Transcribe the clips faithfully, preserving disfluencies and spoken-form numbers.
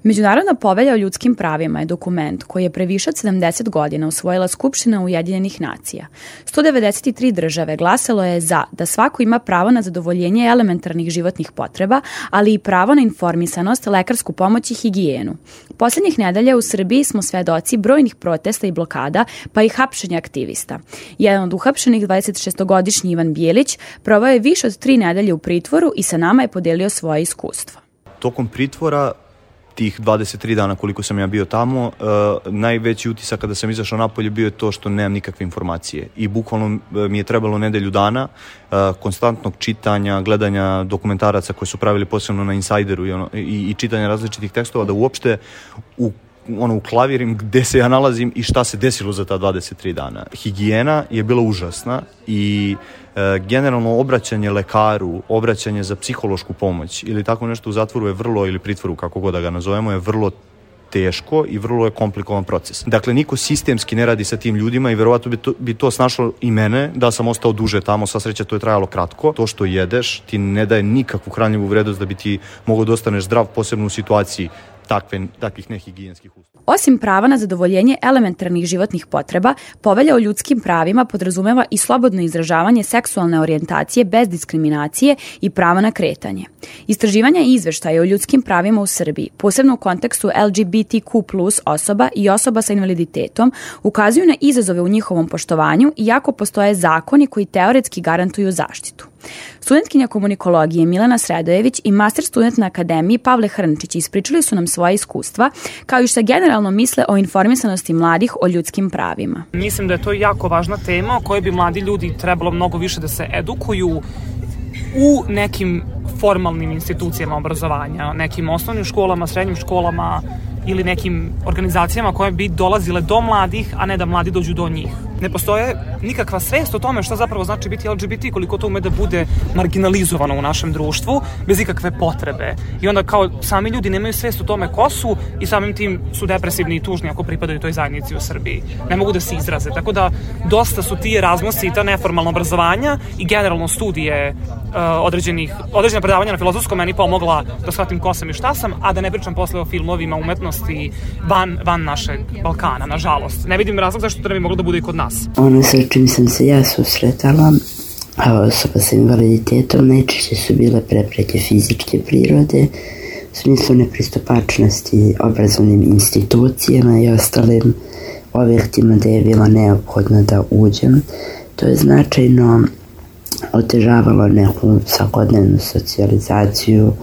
Međunarodna povelja o ljudskim pravima je dokument koji je pre više od sedamdeset godina usvojila Skupština Ujedinjenih nacija. sto devedeset tri države glasalo je za da svako ima pravo na zadovoljenje elementarnih životnih potreba, ali i pravo na informisanost, lekarsku pomoć i higijenu. Poslednjih nedelja u Srbiji smo svedoci brojnih protesta i blokada, pa i hapšenja aktivista. Jedan od uhapšenih, dvadesetšestogodišnji Ivan Bijelić, provao je više od tri nedelje u pritvoru i sa nama je podelio svoje iskustvo. Tokom pritvora tih dvadeset tri dana koliko sam ja bio tamo, uh, najveći utisak kada sam izašao napolje bio je to što nemam nikakve informacije i bukvalno mi je trebalo nedelju dana uh, konstantnog čitanja, gledanja dokumentaraca koje su pravili posebno na Insideru i, ono, i, i čitanja različitih tekstova da uopšte u ono, uklavirim gde se ja nalazim i šta se desilo za ta dvadeset tri dana. Higijena je bila užasna i e, generalno obraćanje lekaru, obraćanje za psihološku pomoć ili tako nešto u zatvoru je vrlo, ili pritvoru, kako god da ga nazovemo, je vrlo teško i vrlo je komplikovan proces. Dakle, niko sistemski ne radi sa tim ljudima i verovatno bi to, bi to snašlo i mene da sam ostao duže tamo, sva sreća to je trajalo kratko. To što jedeš ti ne daje nikakvu hranljivu vrednost da bi ti mogao da ostaneš zdrav, posebno u situaciji takve, takvih nehigijenskih uslova. Osim prava na zadovoljenje elementarnih životnih potreba, povelja o ljudskim pravima podrazumeva i slobodno izražavanje seksualne orijentacije bez diskriminacije i prava na kretanje. Istraživanja i izveštaje o ljudskim pravima u Srbiji, posebno u kontekstu L G B T Q plus osoba i osoba sa invaliditetom, ukazuju na izazove u njihovom poštovanju, iako postoje zakoni koji teoretski garantuju zaštitu. Studentkinja komunikologije Milena Sredojević i master student na Akademiji Pavle Hrnčić ispričali su nam svoje iskustva, kao i šta generalno misle o informisanosti mladih o ljudskim pravima. Mislim da je to jako važna tema o kojoj bi mladi ljudi trebalo mnogo više da se edukuju u nekim formalnim institucijama obrazovanja, nekim osnovnim školama, srednjim školama ili nekim organizacijama koje bi dolazile do mladih, a ne da mladi dođu do njih. Ne postoje nikakva svest o tome šta zapravo znači biti L G B T, koliko to ume da bude marginalizovano u našem društvu, bez ikakve potrebe. I onda kao sami ljudi nemaju svest o tome ko su i samim tim su depresivni i tužni ako pripadaju toj zajednici u Srbiji. Ne mogu da se izraze. Tako da dosta su ti razmosi i ta neformalna obrazovanja i generalno studije uh, određenih, određena predavanja na filozofskom meni pomogla da shvatim ko sam i šta sam, a da ne pričam posle o filmovima, umetnosti van, van našeg Balkana, nažalost. Ne vidim razlog zašto to ne bi moglo da bude i kod nas. Ono sa čim sam se ja susretala, a osoba sa invaliditetom, najčešće su bile prepreke fizičke prirode, u smislu nepristupačnosti obrazovnim institucijama i ostalim objektima da je bilo neophodno da uđem. To je značajno otežavalo neku svakodnevnu socijalizaciju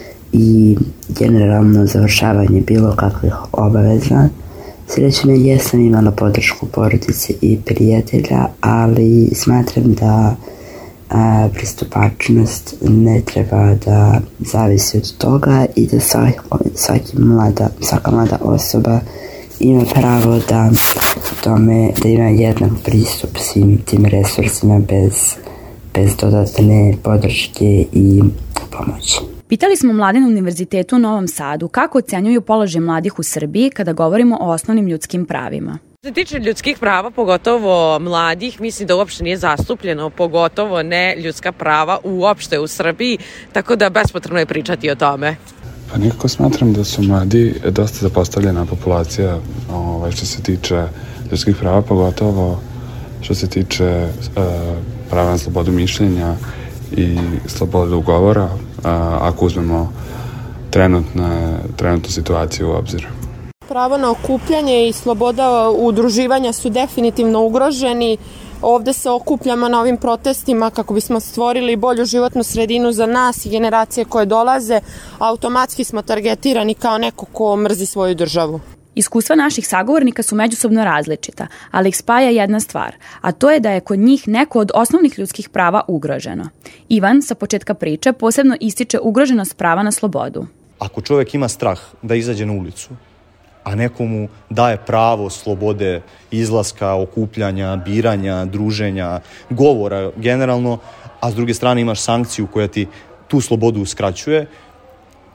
i generalno završavanje bilo kakvih obaveza. Srećno jesam imala podršku porodice i prijatelja, ali smatram da a, pristupačnost ne treba da zavisi od toga i da svaki, svaki mlada, svaka mlada osoba ima pravo da tome, da ima jednak pristup svim tim resursima bez, bez dodatne podrške i pomoći. Pitali smo mlade na Univerzitetu u Novom Sadu kako ocenjuju položaj mladih u Srbiji kada govorimo o osnovnim ljudskim pravima. Što se tiče ljudskih prava, pogotovo mladih, mislim da uopšte nije zastupljeno, pogotovo ne ljudska prava uopšte u Srbiji, tako da bespotrebno je pričati o tome. Pa nekako smatram da su mladi dosta zapostavljena populacija ovaj, što se tiče ljudskih prava, pogotovo što se tiče uh, prava na slobodu mišljenja i slobodu govora, ako uzmemo trenutne, trenutnu situaciju u obzir. Pravo na okupljanje i sloboda udruživanja su definitivno ugroženi. Ovde se okupljamo na ovim protestima kako bismo stvorili bolju životnu sredinu za nas i generacije koje dolaze. Automatski smo targetirani kao neko ko mrzi svoju državu. Iskustva naših sagovornika su međusobno različita, ali ih spaja jedna stvar, a to je da je kod njih neko od osnovnih ljudskih prava ugroženo. Ivan sa početka priče posebno ističe ugroženost prava na slobodu. Ako čovjek ima strah da izađe na ulicu, a nekomu daje pravo slobode izlaska, okupljanja, biranja, druženja, govora generalno, a s druge strane imaš sankciju koja ti tu slobodu uskraćuje,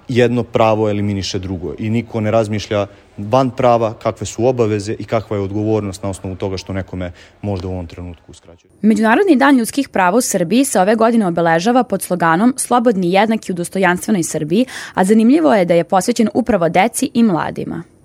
jedno pravo eliminiše drugo i niko ne razmišlja van prava kakve su obaveze i kakva je odgovornost na osnovu toga što nekome možda u ovom trenutku uskraćuje. Međunarodni dan ljudskih prava u Srbiji se ove godine obeležava pod sloganom Slobodni, jednaki u dostojanstvenoj Srbiji, a zanimljivo je da je posvećen upravo deci i mladima.